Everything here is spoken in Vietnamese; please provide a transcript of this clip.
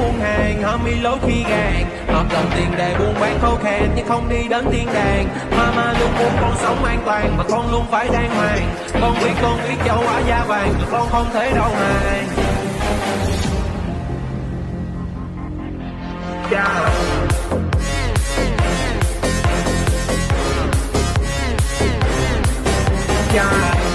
buôn hàng, homie lối khi gàn. Hợp đồng tiền đề buôn bán khô khan nhưng không đi đến thiên đàng. Mama luôn muốn con sống an toàn và con luôn phải đàng hoàng. Con biết châu Á da vàng và con không thể đầu hàng. Yeah. Yeah.